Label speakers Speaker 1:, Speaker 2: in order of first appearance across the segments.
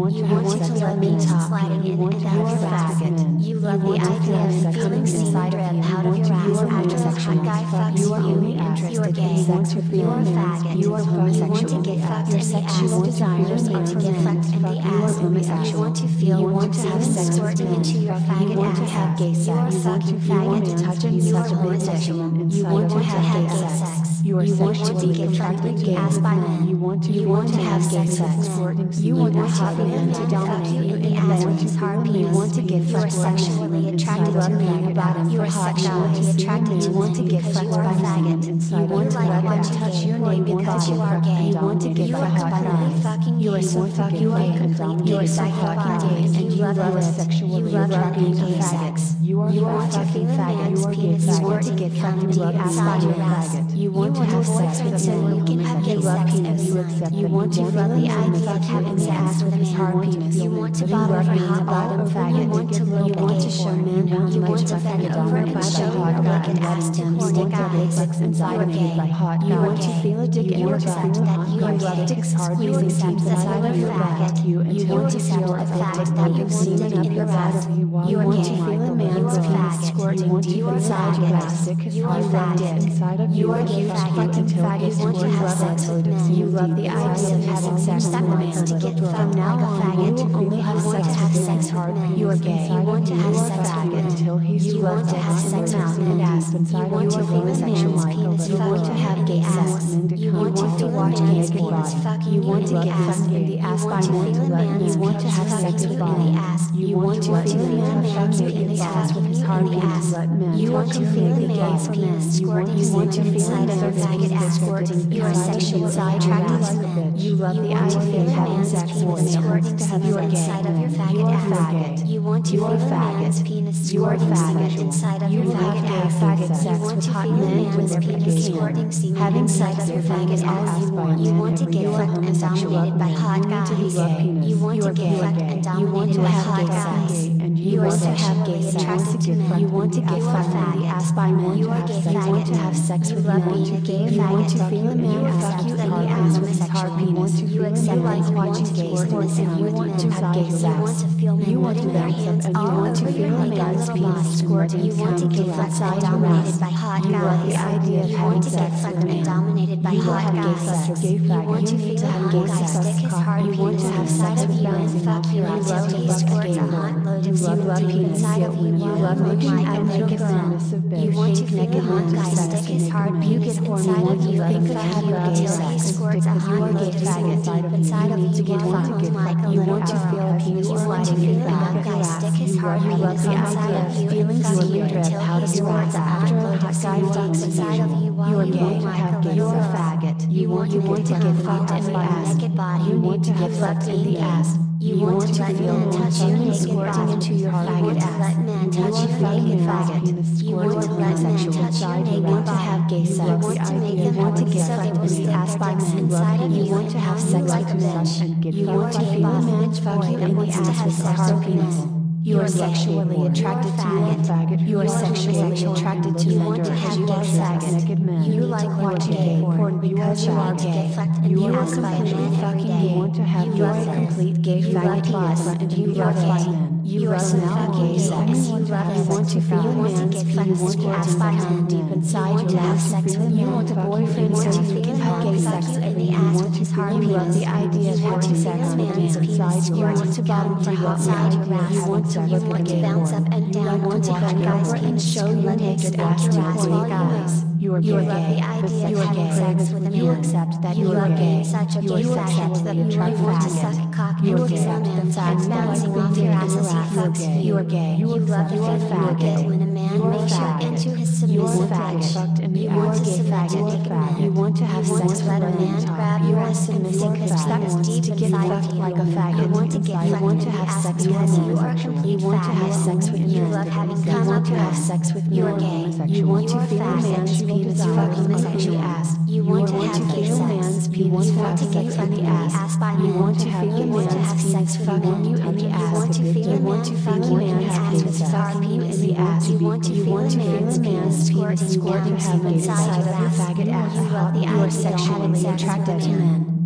Speaker 1: want to have sex with men. You want to have sex with men.
Speaker 2: You love the idea of feeling inside of you out of your ass after a hot guy fucks
Speaker 1: you are only
Speaker 2: you.
Speaker 1: interested
Speaker 2: You're
Speaker 1: in
Speaker 2: gay.
Speaker 1: sex with
Speaker 2: You're a
Speaker 1: men.
Speaker 2: faggot.
Speaker 1: You are
Speaker 2: You want to
Speaker 1: homosexual.
Speaker 2: get fucked
Speaker 1: Your
Speaker 2: in the ass.
Speaker 1: sexual desires
Speaker 2: You
Speaker 1: are
Speaker 2: want to
Speaker 1: for
Speaker 2: get
Speaker 1: men.
Speaker 2: fucked in the
Speaker 1: You are
Speaker 2: ass.
Speaker 1: homosexual.
Speaker 2: You want to feel
Speaker 1: You want to have
Speaker 2: semen
Speaker 1: sex with
Speaker 2: squirting
Speaker 1: men.
Speaker 2: into your
Speaker 1: You
Speaker 2: faggot
Speaker 1: want to
Speaker 2: ass.
Speaker 1: have gay sex.
Speaker 2: You are a fucking faggot.
Speaker 1: You want to
Speaker 2: You are
Speaker 1: such a big
Speaker 2: homosexual.
Speaker 1: inside
Speaker 2: You want
Speaker 1: of
Speaker 2: to
Speaker 1: a
Speaker 2: have
Speaker 1: faggot
Speaker 2: gay
Speaker 1: ass.
Speaker 2: sex.
Speaker 1: You are
Speaker 2: You want to
Speaker 1: sexually
Speaker 2: get fucked
Speaker 1: attracted
Speaker 2: in
Speaker 1: to
Speaker 2: the
Speaker 1: gay
Speaker 2: ass by
Speaker 1: men.
Speaker 2: men.
Speaker 1: You want to
Speaker 2: have
Speaker 1: gay
Speaker 2: sex
Speaker 1: sex.
Speaker 2: with men.
Speaker 1: You want
Speaker 2: to
Speaker 1: a hot
Speaker 2: feel
Speaker 1: man
Speaker 2: a
Speaker 1: to
Speaker 2: man fuck
Speaker 1: dominate
Speaker 2: you
Speaker 1: you
Speaker 2: in the
Speaker 1: and
Speaker 2: ass
Speaker 1: you
Speaker 2: with his hard
Speaker 1: you
Speaker 2: penis.
Speaker 1: want to get
Speaker 2: You are
Speaker 1: fucked by
Speaker 2: sexually
Speaker 1: men
Speaker 2: attracted
Speaker 1: inside
Speaker 2: to
Speaker 1: of
Speaker 2: men.
Speaker 1: your bottom
Speaker 2: You
Speaker 1: for
Speaker 2: are
Speaker 1: hot
Speaker 2: sexually
Speaker 1: guys.
Speaker 2: attracted to
Speaker 1: You want to
Speaker 2: men
Speaker 1: get
Speaker 2: because
Speaker 1: fucked
Speaker 2: you are
Speaker 1: by
Speaker 2: a
Speaker 1: men
Speaker 2: faggot.
Speaker 1: inside
Speaker 2: You
Speaker 1: of
Speaker 2: like
Speaker 1: your
Speaker 2: watching
Speaker 1: touch
Speaker 2: gay
Speaker 1: your
Speaker 2: porn
Speaker 1: naked
Speaker 2: because you
Speaker 1: body
Speaker 2: are gay.
Speaker 1: you want to get
Speaker 2: You are
Speaker 1: hot
Speaker 2: completely
Speaker 1: guys.
Speaker 2: fucking
Speaker 1: You
Speaker 2: gay.
Speaker 1: are so fucking
Speaker 2: You are
Speaker 1: gay.
Speaker 2: complete
Speaker 1: You
Speaker 2: gay
Speaker 1: are so
Speaker 2: psycho
Speaker 1: fucking
Speaker 2: body
Speaker 1: gay
Speaker 2: and
Speaker 1: and
Speaker 2: you love
Speaker 1: are
Speaker 2: it.
Speaker 1: sexually
Speaker 2: You love having
Speaker 1: attracted to
Speaker 2: gay
Speaker 1: faggots.
Speaker 2: sex.
Speaker 1: You are
Speaker 2: You
Speaker 1: a
Speaker 2: want to
Speaker 1: fucking
Speaker 2: feel a
Speaker 1: faggot.
Speaker 2: man's
Speaker 1: You are
Speaker 2: penis
Speaker 1: gay
Speaker 2: squirting
Speaker 1: faggot.
Speaker 2: come
Speaker 1: You
Speaker 2: deep
Speaker 1: love
Speaker 2: inside your
Speaker 1: being a
Speaker 2: ass.
Speaker 1: faggot. You
Speaker 2: You
Speaker 1: want to
Speaker 2: and your
Speaker 1: have sex
Speaker 2: boyfriend
Speaker 1: with
Speaker 2: so
Speaker 1: men.
Speaker 2: you can have gay
Speaker 1: You love
Speaker 2: sex
Speaker 1: penis.
Speaker 2: every
Speaker 1: You
Speaker 2: night.
Speaker 1: accept
Speaker 2: You
Speaker 1: that
Speaker 2: want to feel the idea of having sex with a man.
Speaker 1: hard penis.
Speaker 2: You want to
Speaker 1: You
Speaker 2: bottom
Speaker 1: love
Speaker 2: for
Speaker 1: being
Speaker 2: hot
Speaker 1: a
Speaker 2: bottom
Speaker 1: bottom
Speaker 2: faggot. You want to look
Speaker 1: You want to show men how
Speaker 2: You
Speaker 1: much
Speaker 2: want to bend
Speaker 1: fucking
Speaker 2: over and
Speaker 1: dominated
Speaker 2: show
Speaker 1: by
Speaker 2: your
Speaker 1: hot
Speaker 2: naked
Speaker 1: guys.
Speaker 2: ass to
Speaker 1: You
Speaker 2: horny
Speaker 1: want to get
Speaker 2: guys.
Speaker 1: sex and
Speaker 2: You are
Speaker 1: dominated
Speaker 2: gay.
Speaker 1: by hot
Speaker 2: You
Speaker 1: guys.
Speaker 2: want to feel a dick in
Speaker 1: You
Speaker 2: your
Speaker 1: accept
Speaker 2: butt.
Speaker 1: that
Speaker 2: You
Speaker 1: you
Speaker 2: are
Speaker 1: love
Speaker 2: gay.
Speaker 1: his hard
Speaker 2: You
Speaker 1: penis
Speaker 2: accept
Speaker 1: deep
Speaker 2: that
Speaker 1: inside
Speaker 2: you are
Speaker 1: of your
Speaker 2: faggot.
Speaker 1: butt. You
Speaker 2: You
Speaker 1: want to
Speaker 2: accept
Speaker 1: feel
Speaker 2: a
Speaker 1: a
Speaker 2: fact
Speaker 1: bit
Speaker 2: that you
Speaker 1: of
Speaker 2: want
Speaker 1: semen
Speaker 2: it
Speaker 1: up
Speaker 2: in
Speaker 1: your
Speaker 2: your
Speaker 1: butt.
Speaker 2: ass.
Speaker 1: You want to
Speaker 2: gay.
Speaker 1: feel a
Speaker 2: You
Speaker 1: man's
Speaker 2: are
Speaker 1: penis
Speaker 2: faggot.
Speaker 1: squirting deep
Speaker 2: You are
Speaker 1: inside your
Speaker 2: faggot.
Speaker 1: ass.
Speaker 2: Stick his
Speaker 1: You
Speaker 2: hard
Speaker 1: love
Speaker 2: dick
Speaker 1: inside of
Speaker 2: You
Speaker 1: you
Speaker 2: are
Speaker 1: and
Speaker 2: gay
Speaker 1: fuck you
Speaker 2: faggot.
Speaker 1: until
Speaker 2: You
Speaker 1: he's
Speaker 2: want to have sex with men.
Speaker 1: You love the
Speaker 2: You are
Speaker 1: idea of having sex with
Speaker 2: that
Speaker 1: a
Speaker 2: wants
Speaker 1: man.
Speaker 2: to get
Speaker 1: From
Speaker 2: fucked
Speaker 1: now
Speaker 2: like a
Speaker 1: on,
Speaker 2: faggot.
Speaker 1: you will only have
Speaker 2: You want
Speaker 1: sex
Speaker 2: to have
Speaker 1: with
Speaker 2: sex
Speaker 1: men.
Speaker 2: with men.
Speaker 1: You are gay.
Speaker 2: You want to have
Speaker 1: You
Speaker 2: sex
Speaker 1: fuck
Speaker 2: with
Speaker 1: you
Speaker 2: men.
Speaker 1: until he's
Speaker 2: You want to have sex with men. You want to feel a man's penis
Speaker 1: You
Speaker 2: fuck
Speaker 1: want to
Speaker 2: you
Speaker 1: have
Speaker 2: in the
Speaker 1: gay sex.
Speaker 2: ass. You want to feel a
Speaker 1: watch
Speaker 2: man's
Speaker 1: naked
Speaker 2: penis
Speaker 1: body.
Speaker 2: fucking
Speaker 1: You
Speaker 2: you
Speaker 1: want
Speaker 2: in
Speaker 1: to
Speaker 2: the
Speaker 1: get
Speaker 2: ass.
Speaker 1: fucked in the ass
Speaker 2: You
Speaker 1: by
Speaker 2: want to
Speaker 1: men.
Speaker 2: feel a man's
Speaker 1: You want to have
Speaker 2: penis
Speaker 1: sex
Speaker 2: fucking
Speaker 1: with
Speaker 2: you in the
Speaker 1: men.
Speaker 2: ass.
Speaker 1: You want to
Speaker 2: feel a
Speaker 1: feel
Speaker 2: man's penis fucking you in the ass. You want to feel a man's penis squirting semen inside of your faggot ass. You are sexually attracted to men.
Speaker 1: You love the
Speaker 2: want to
Speaker 1: idea
Speaker 2: feel
Speaker 1: of
Speaker 2: a
Speaker 1: having
Speaker 2: man's
Speaker 1: sex with
Speaker 2: penis
Speaker 1: men.
Speaker 2: squirting semen inside of your faggot ass. You want to feel a man's penis squirting semen inside of your faggot ass. You want to feel a man's penis squirting semen inside of your faggot ass. You want to get fucked and dominated by hot guys. You want to get fucked and dominated by hot guys. You are sexually attracted to men.
Speaker 1: You want to get fucked in the ass by men.
Speaker 2: You are gay faggot.
Speaker 1: You want to have sex with men.
Speaker 2: You love being a gay
Speaker 1: You want to
Speaker 2: faggot.
Speaker 1: feel a man
Speaker 2: fuck
Speaker 1: fuck
Speaker 2: you
Speaker 1: you
Speaker 2: in
Speaker 1: in
Speaker 2: the
Speaker 1: the
Speaker 2: ass
Speaker 1: ass
Speaker 2: with his hard penis. You accept
Speaker 1: like watching
Speaker 2: gays porn and you want to have gay sex. You want to feel men putting their hands all over your naked little body.
Speaker 1: Squirting.
Speaker 2: You want to get fucked and dominated by hot
Speaker 1: You love
Speaker 2: guys.
Speaker 1: the idea of
Speaker 2: You
Speaker 1: having
Speaker 2: want to get
Speaker 1: sex
Speaker 2: fucked
Speaker 1: with a
Speaker 2: and
Speaker 1: man.
Speaker 2: dominated by
Speaker 1: You will
Speaker 2: hot
Speaker 1: have gay
Speaker 2: guys.
Speaker 1: sex or gay
Speaker 2: You
Speaker 1: faggot.
Speaker 2: want to feel a hot guy stick his hard
Speaker 1: You want
Speaker 2: penis
Speaker 1: to have
Speaker 2: inside
Speaker 1: sex
Speaker 2: of
Speaker 1: with
Speaker 2: you
Speaker 1: men.
Speaker 2: and fuck you until he
Speaker 1: love
Speaker 2: squirts
Speaker 1: gay
Speaker 2: a hot
Speaker 1: porn.
Speaker 2: load
Speaker 1: You
Speaker 2: of
Speaker 1: love
Speaker 2: semen deep
Speaker 1: penis.
Speaker 2: inside of you.
Speaker 1: You love making out naked men.
Speaker 2: You want to feel a hot guy stick his hard penis inside of you and fuck you until he squirts a hot load of semen deep inside of you while you home like a
Speaker 1: You
Speaker 2: little
Speaker 1: want to
Speaker 2: girl.
Speaker 1: feel a penis
Speaker 2: You want to feel a hot guy stick his hard penis inside of you and fuck you until he squirts a hot load of semen deep inside of you while you home like a little faggot. You want to get fucked in the ass. You want to get fucked in the ass. You want to let men touch your naked body into your faggot ass. Let men touch your naked faggot. You want to let men touch your naked body. You want to have gay sex. You want to make them happy so they will stick their dicks inside of you. You want to have sex like a bitch. You want to feel a man fuck you that wants to have sex with men. You are sexually attracted to men. You are sexually attracted to men because you are faggot. You like watching gay porn because you are gay. You are completely fucking gay. You are a complete gay faggot boss and you love men. You are so fucking sex. You want to feel a man's penis squirting by men deep inside your ass. You want a boyfriend so you can have gay sex in the ass with his hard penis. You love the idea of having sex with man's penis. You want to bottom for hot outside your ass. You want to bounce up and down. You want to bend guys and show your naked ass to horny guys. You love the idea of having sex with a man. You accept that you are gay. Such a gay faggot that you want to suck cock and feel a man's head bouncing off your ass as he fucks you. You are gay. You love the faggot when a man makes you into his submissive bitch. You want to submit to naked men. You want to have sex with a man grab your ass and stick his penis deep inside of you. Like a faggot. You want to get fucked in the ass because you are a complete faggot. You want to have sex with men. You love having come up your ass. You are gay. You want to feel a man's penis fucking in the ass. You want to have gay sex. You want to get fucked in the ass by men. You want to feel a man's penis fucking you in the ass. You want to feel a man fucking you in the ass with his hard penis in the ass. You want to feel a man's penis squirting inside of your faggot ass. You love the idea of sexually attracted to men.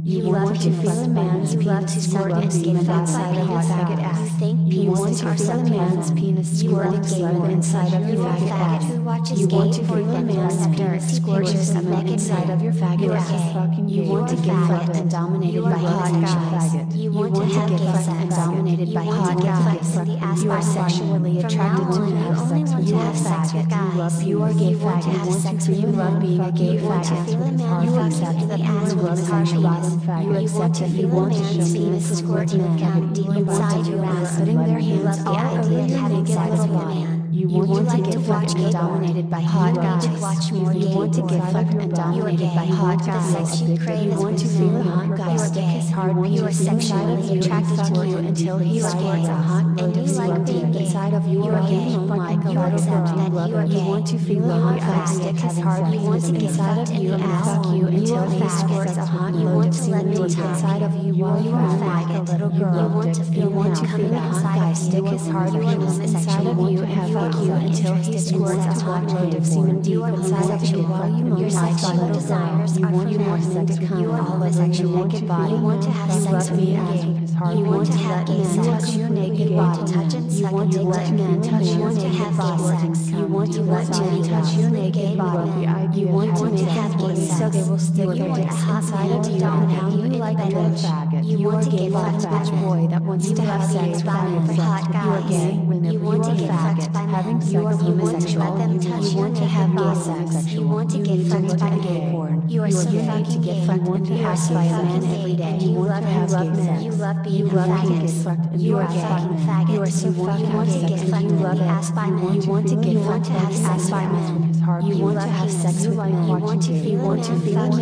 Speaker 2: You want to feel a man's penis squirting inside of your faggot ass. You want to feel a man's penis squirting inside of your faggot ass. You want to feel a man's penis squirting inside of your faggot ass. You want to get fucked and dominated by hot guys. You want to get fucked and dominated by hot guys. You are sexually attracted to men. You are faggot. You are gay faggot. You love being a gay faggot. You accept that you love harsh bottom faggot. You accept that you want to show penis squirting deep inside your ass. Putting their hands all over your naked little body. You want to get fucked and dominated by hot guys. You want to get fucked and dominated by hot guys. You want to feel a hot guy's dick is hard. You are sexually attracted to you until he squirts a hot load of semen deep inside of you. You are gay. You accept that you are gay. You want to feel a hot guy's dick is hard. You want to get fucked in the ass you until he squirts a hot load of semen deep inside of you while you are like a little girl. You want to feel a hot guy's dick is hard. Inside of you have you until he squirts a hot load of semen deep inside of you while you moan like a little desires. You want to come all over your naked body. You want to have sex with me gay. You want to have gay sex. Your naked body. You want to let men touch your naked body. You want to let men touch your naked body. You want to have gay sex. They will stick their dicks inside of you and how you like a little faggot. You want to get fucked by a boy that wants to have sex with hot guys. You are gay. You want to get fucked by men. You are homosexual. You want to have gay sex. You want to get fucked by gay porn. You are so fucking gay. You want to have sex by a man every day. You love men. You love being a faggot. You are fucking faggot. You are so fucking want to get fucked in the ass by men. You want to get fucked to have sex by men. You want to have sex with men. You want to feel a man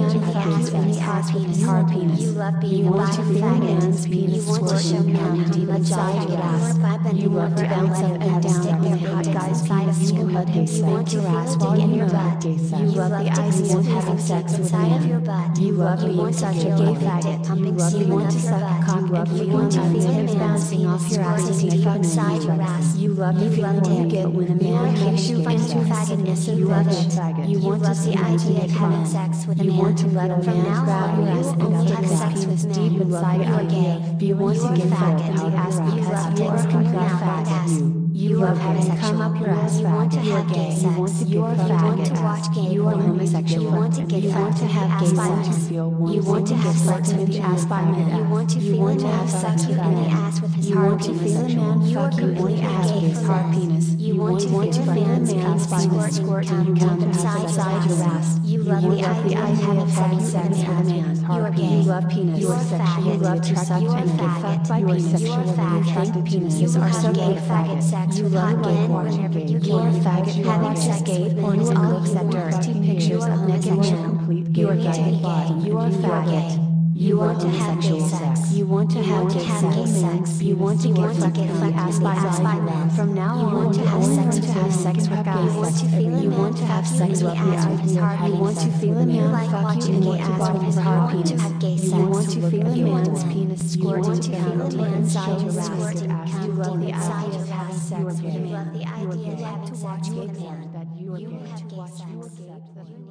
Speaker 2: fuck you in the ass with his hard penis. You love being a man's penis squirting deep inside your ass. You love to bounce up and down on the hot guy's penis. You love to spank your ass while in your butt. You love the idea of having sex inside of your butt. You love being such a gay faggot. You want to suck a cock. You want to feel a man bouncing off your ass as you fuck inside your ass. You love dick when a man makes you into faggotness. You love it. You want to see the idea of having sex with a man. You want to let a man grab your ass and only have sex with deep inside your gay. You want to get fucked in the ass because you are coming out that ass. You love having come up your ass fat. You are gay. You want to get fucked to watch gay. You are homosexual. You want to get fucked to have gay sex. You want to have sex with the ass by men. You want to feel a man fuck you in the ass with his hard penis. You want to feel a man fuck you in the ass with his hard penis. You want to feel a man's penis squirt and come inside your ass. You love the idea of having sex with a man. You are gay. You love penis. You are faggot. You love to suck and get fucked by penis. You are faggot. Penises are so gay. Faggot sex. You love gay porn. You are faggot. Having sex gay porn is all except dirty pictures of naked men. You are gay. You are faggot. You want to have gay sex. You want to have gay sex. You want to get fucked in the ass by men. From now on, you want to have sex with guys. You want to feel a man have sex with the ass with his hard penis. You want to feel a man fuck you in the ass with his hard penis. You want to feel a man's penis squirting down inside your ass. You love the idea of having sex with a man. You love the idea of having sex with a man. You have gay sex.